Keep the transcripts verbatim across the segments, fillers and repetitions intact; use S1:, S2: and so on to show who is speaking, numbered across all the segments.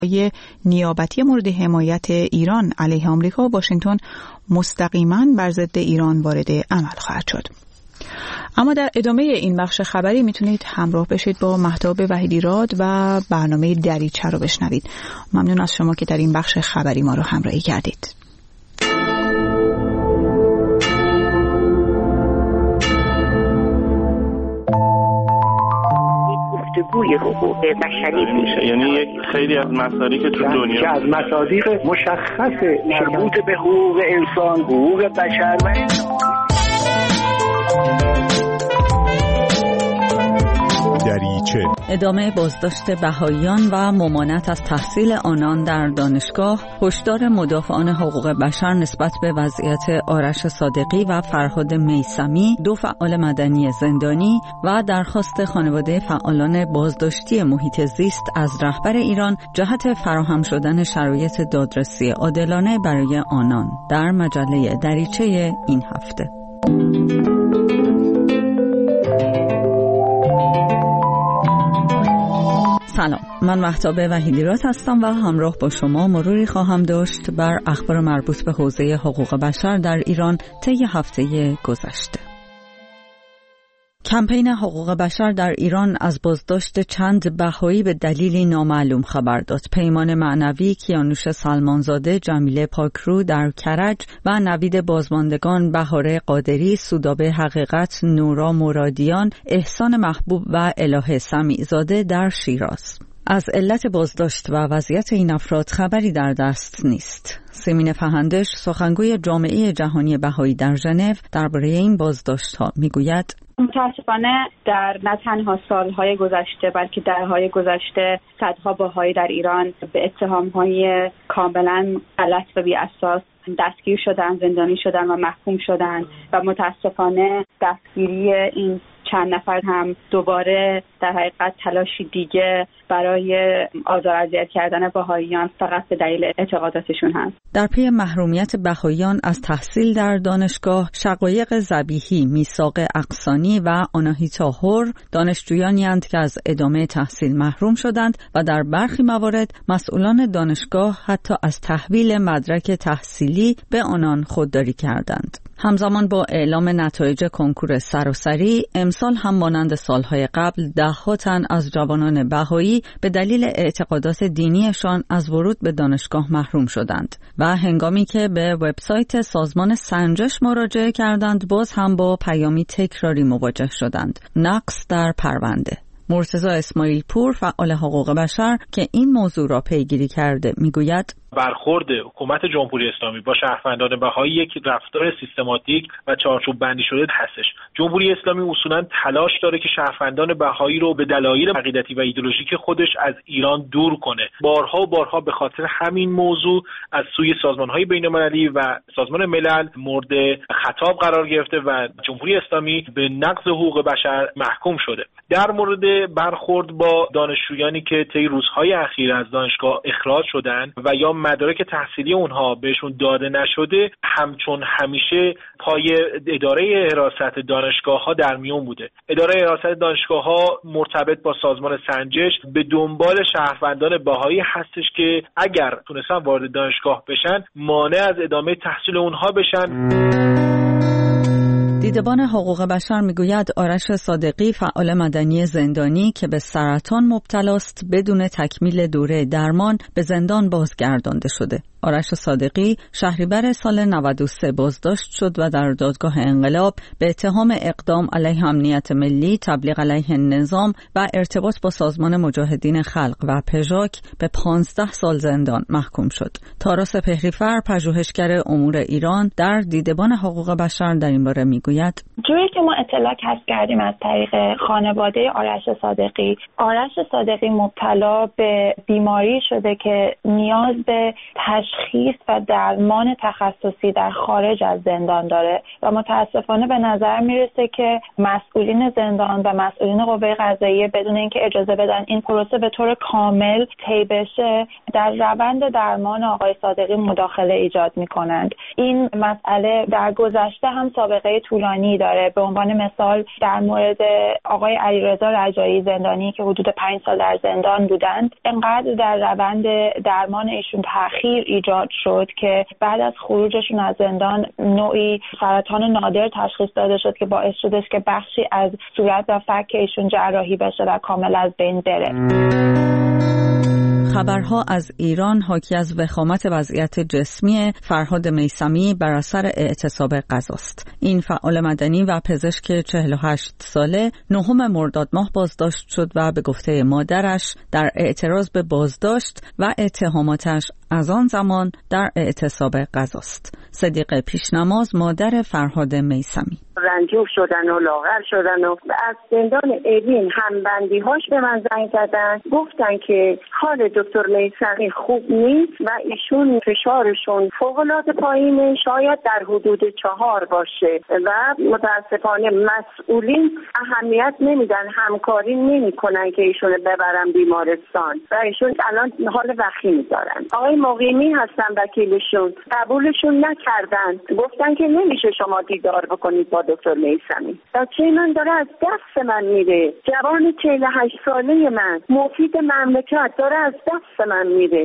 S1: نیابتی مورد حمایت ایران علیه آمریکا و واشنگتن مستقیما بر ضد ایران وارد عمل خواهد شد. اما در ادامه این بخش خبری میتونید همراه بشید با مهتاب وحیدیراد و برنامه دریچه رو بشنوید. ممنون از شما که در این بخش خبری ما رو همراهی کردید.
S2: گفتگوی حقوق بشری میشه،
S3: یعنی یک خیلی از مصادیق تو دنیا
S2: که از مصادیق مشخص مربوط به حقوق انسان، حقوق بشر و
S4: دریچه.
S5: ادامه بازداشت بهائیان و ممانعت از تحصیل آنان در دانشگاه، هشدار مدافعان حقوق بشر نسبت به وضعیت آرش صادقی و فرهاد میثمی، دو فعال مدنی زندانی، و درخواست خانواده فعالان بازداشتی محیط زیست از رهبر ایران جهت فراهم شدن شرایط دادرسی عادلانه برای آنان، در مجله دریچه این هفته. سلام، من مهتاب وحیدیراد هستم و همراه با شما مروری خواهم داشت بر اخبار مربوط به حوزه حقوق بشر در ایران طی هفته گذشته. کمپین حقوق بشر در ایران از بازداشت چند بهایی به دلیلی نامعلوم خبر داد. پیمان معنوی، کیانوش سلمانزاده، جمیله پاکرو در کرج و نوید بازماندگان بهاره قادری، سودابه حقیقت، نورا مرادیان، احسان محبوب و الهه سمیعزاده در شیراز. از علت بازداشت و وضعیت این افراد خبری در دست نیست. سیمین فهندش، سخنگوی جامعه جهانی بهایی در ژنو، درباره این بازداشت‌ها میگوید:
S6: متاسفانه در نه تنها سالهای گذشته بلکه دهه‌های گذشته صدها بهایی در ایران به اتهام‌های کاملا غلط و بی‌اساس دستگیر شدن، زندانی شدن و محکوم شدن و متاسفانه دستگیری این چند نفر هم دوباره در حقیقت تلاشی دیگه برای آزار اذیت کردن بهائیان فقط به دلیل اعتقاداتشون هست.
S5: در پی محرومیت بهائیان از تحصیل در دانشگاه، شقایق ذبیحی، میثاق اقصانی و آناهیتا هور دانشجویانی اند که از ادامه تحصیل محروم شدند و در برخی موارد مسئولان دانشگاه حتی از تحویل مدرک تحصیلی به آنان خودداری کردند. همزمان با اعلام نتایج کنکور سراسری، امسال هم مانند سالهای قبل ده‌ها تن از جوانان بهایی به دلیل اعتقادات دینیشان از ورود به دانشگاه محروم شدند و هنگامی که به وبسایت سازمان سنجش مراجعه کردند، باز هم با پیامی تکراری مواجه شدند: نقص در پرونده. مرتضی اسماعیل پور، فعال حقوق بشر که این موضوع را پیگیری کرده، میگوید:
S7: برخورد حکومت جمهوری اسلامی با شهروندان بهایی یک رفتار سیستماتیک و چارچوب بندی شده هستش. جمهوری اسلامی اصولاً تلاش داره که شهروندان بهایی رو به دلایل عقیدتی و ایدئولوژیک خودش از ایران دور کنه. بارها و بارها به خاطر همین موضوع از سوی سازمان‌های بین‌المللی و سازمان ملل مورد خطاب قرار گرفته و جمهوری اسلامی به نقض حقوق بشر محکوم شده. در مورد برخورد با دانشجویانی که طی روزهای اخیر از دانشگاه اخراج شدند و یا مدارک تحصیلی اونها بهشون داده نشده، همچون همیشه پای اداره حراست دانشگاه ها در میون بوده. اداره حراست دانشگاه ها مرتبط با سازمان سنجش به دنبال شهروندان بهایی هستش که اگر تونستن وارد دانشگاه بشن، مانع از ادامه تحصیل اونها بشن.
S5: دیدبان حقوق بشر میگوید آرش صادقی، فعال مدنی زندانی که به سرطان مبتلاست، بدون تکمیل دوره درمان به زندان بازگردانده شده. آرش صادقی شهریور سال نود و سه بازداشت شد و در دادگاه انقلاب به اتهام اقدام علیه امنیت ملی، تبلیغ علیه نظام و ارتباط با سازمان مجاهدین خلق و پژاک به پانزده سال زندان محکوم شد. تارا سپهری‌فر، پژوهشگر امور ایران، در دیدبان حقوق بشر در این باره میگوید:
S8: جوری که ما اطلاع کسب کردیم از طریق خانواده آرش صادقی، آرش صادقی مبتلا به بیماری شده که نیاز به تشخیص و درمان تخصصی در خارج از زندان داره و متاسفانه به نظر میرسه که مسئولین زندان و مسئولین قوه قضاییه بدون اینکه اجازه بدن این پروسه به طور کامل طی بشه، در روند درمان آقای صادقی مداخله ایجاد میکنند. این مسئله در گذشته هم سابقه طولانی طولانی داره. به عنوان مثال در مورد آقای علیرضا رجایی زندانی که حدود پنج سال در زندان بودند، انقدر در روند درمان ایشون تأخیر ایجاد شد که بعد از خروجشون از زندان نوعی سرطان نادر تشخیص داده شد که باعث شدش که بخشی از صورت و فک ایشون جراحی بشه و کامل از بین بره.
S5: خبرها از ایران حاکی از وخامت وضعیت جسمی فرهاد میثمی بر اثر اعتصاب غذاست. این فعال مدنی و پزشک چهل و هشت ساله نهم مرداد ماه بازداشت شد و به گفته مادرش در اعتراض به بازداشت و اتهاماتش از آن زمان در اعتصاب غذاست. صدیقه پیشنماز مادر فرهاد میثمی:
S9: رنجور شدن و لاغر شدن و از زندان اوین همبندی هاش به من زنگ زدن، گفتن که حال دکتر میثمی خوب نیست و ایشون فشارشون فوق‌العاده پایینه، شاید در حدود چهار باشه و متاسفانه مسئولین اهمیت نمیدن، همکاری نمیکنن که ایشون ببرن بیمارستان و ایشون الان حال وخیمی دارن. آقای مقیمی هستن وکیلشون، قبولشون نکردن، گفتن که نمیشه شما دیدار بکنید با دکتر میثمی. بچه من داره از دست من میره، جوان چهل و هشت ساله من، مفید مملکت داره از دست من میره.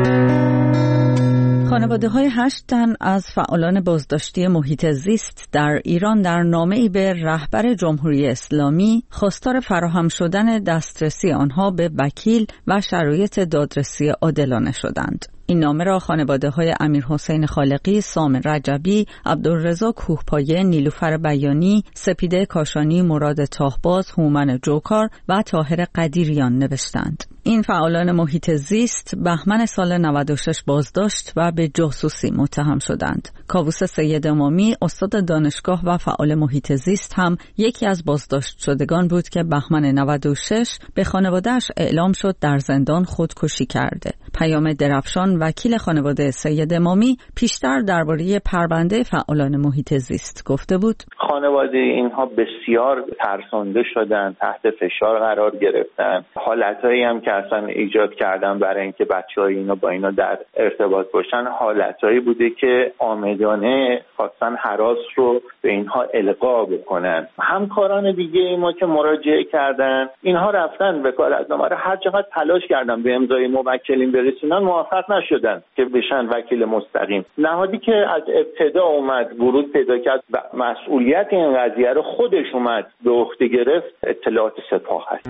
S5: خانواده های هشت تن از فعالان بازداشتی محیط زیست در ایران در نامه‌ای به رهبر جمهوری اسلامی خواستار فراهم شدن دسترسی آنها به وکیل و شرایط دادرسی عادلانه شدند. این نامه را خانواده های امیر حسین خالقی، سامر رجبی، عبدالرضا کوهپایه، نیلوفر بیانی، سپیده کاشانی، مراد تاهباز، هومن جوکار و طاهر قدیریان نوشتند. این فعالان محیط زیست بهمن سال نود و شش بازداشت و به جاسوسی متهم شدند. کاووس سید امامی، استاد دانشگاه و فعال محیط زیست هم یکی از بازداشت شدگان بود که بهمن نود و شش به خانواده‌اش اعلام شد در زندان خودکشی کرده. پیام درفشان، وکیل خانواده سید امامی، پیشتر درباره پرونده فعالان محیط زیست گفته بود:
S10: خانواده اینها بسیار ترسانده شدن، تحت فشار قرار گرفتن، حالتایی هم که اصلا ایجاد کردن برای اینکه بچه‌های اینا با اینا در ارتباط باشن، حالتایی بوده که آمدانه خواستن هراس رو به اینها القا بکنن. همکاران دیگه ای ما که مراجعه کردن، اینها رفتن وکالتنامه رو هر چقدر تلاش کردن به امضای موکلین برسونن، موفق نشدن که بشن وکیل مستقیم. نهادی که از ابتدا اومد ورود پیدا کرد و مسئولیت این قضیه رو خودش اومد به عهده گرفت، اطلاعات سپاه هست.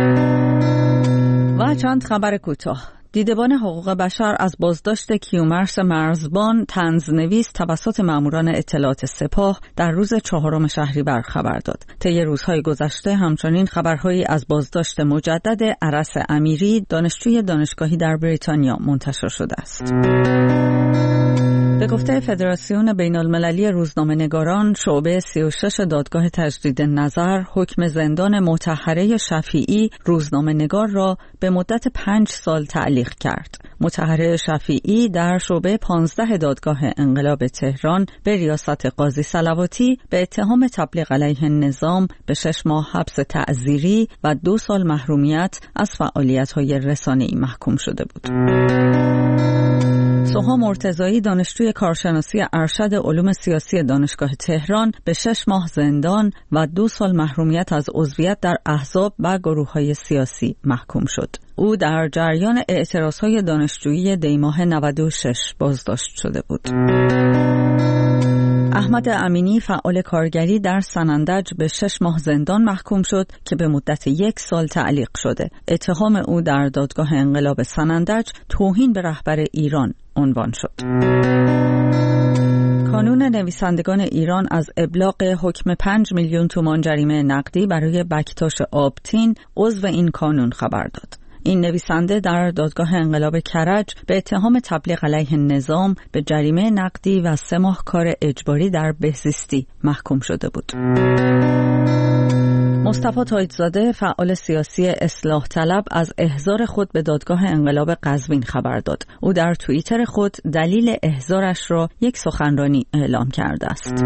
S5: و چند خبر کوتاه. دیدبان حقوق بشر از بازداشت کیومرث مرزبان، طنزنویس، توسط ماموران اطلاعات سپاه در روز چهارم شهریور خبر داد. طی روزهای گذشته همچنین خبرهایی از بازداشت مجدد عرس امیری، دانشجوی دانشگاهی در بریتانیا منتشر شده است. به گفته فدراسیون بین المللی روزنامه‌نگاران، شعبه سی و شش دادگاه تجدید نظر حکم زندان مطهره شفیعی روزنامه‌نگار را به مدت پنج سال تعلیق کرد. مطهره شفیعی در شعبه پانزده دادگاه انقلاب تهران به ریاست قاضی صلواتی به اتهام تبلیغ علیه نظام به شش ماه حبس تعزیری و دو سال محرومیت از فعالیت‌های رسانه‌ای محکوم شده بود. سوها مرتضایی، دانشجوی کارشناسی ارشد علوم سیاسی دانشگاه تهران، به شش ماه زندان و دو سال محرومیت از عضویت در احزاب و گروه‌های سیاسی محکوم شد. او در جریان اعتراضهای دانشجویی دیماه نود و شش بازداشت شده بود. احمد امینی، فعال کارگری در سنندج، به شش ماه زندان محکوم شد که به مدت یک سال تعلیق شده. اتهام او در دادگاه انقلاب سنندج توهین به رهبر ایران عنوان شد. کانون نویسندگان ایران از ابلاغ حکم پنج میلیون تومان جریمه نقدی برای بکتاش آبتین، عضو این کانون، خبر داد. این نویسنده در دادگاه انقلاب کرج به اتهام تبلیغ علیه نظام به جریمه نقدی و سه ماه کار اجباری در بهزیستی محکوم شده بود. مصطفی تایج‌زاده، فعال سیاسی اصلاح طلب، از احضار خود به دادگاه انقلاب قزوین خبر داد. او در توییتر خود دلیل احضارش را یک سخنرانی اعلام کرده است.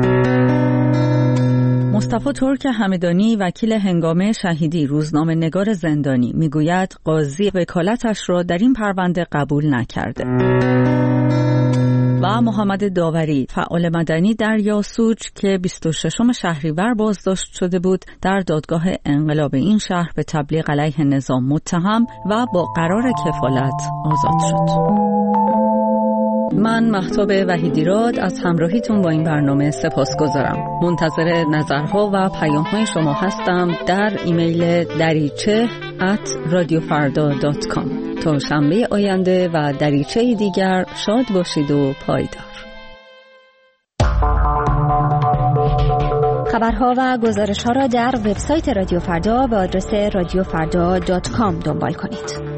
S5: مصطفی ترک همدانی، وکیل هنگامه شهیدی، روزنامه نگار زندانی، میگوید قاضی وکالتش را در این پرونده قبول نکرده. و محمد داوری فعال مدنی در یاسوج که بیست و ششم شهریور بازداشت شده بود در دادگاه انقلاب این شهر به تبلیغ علیه نظام متهم و با قرار کفالت آزاد شد. من مهتاب وحیدیراد از همراهیتون با این برنامه سپاسگزارم. منتظر نظرها و پیام‌های شما هستم در ایمیل دریچه ات رادیو فردا دات کام. تا شنبه آینده و دریچه دیگر شاد باشید و پایدار.
S11: خبرها و گزارش‌ها را در وبسایت رادیو فردا با آدرس رادیو فردا دات کام دنبال کنید.